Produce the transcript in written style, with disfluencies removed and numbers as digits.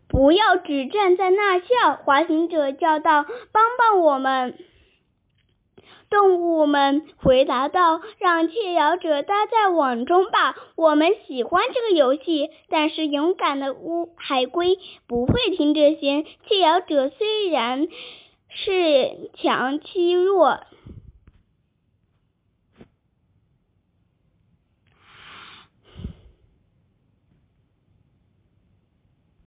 不要只站在那笑，滑行者叫道，帮帮我们。动物们回答道，让窃咬者搭在网中吧，我们喜欢这个游戏。但是勇敢的海龟不会听这些，窃咬者虽然是强欺弱，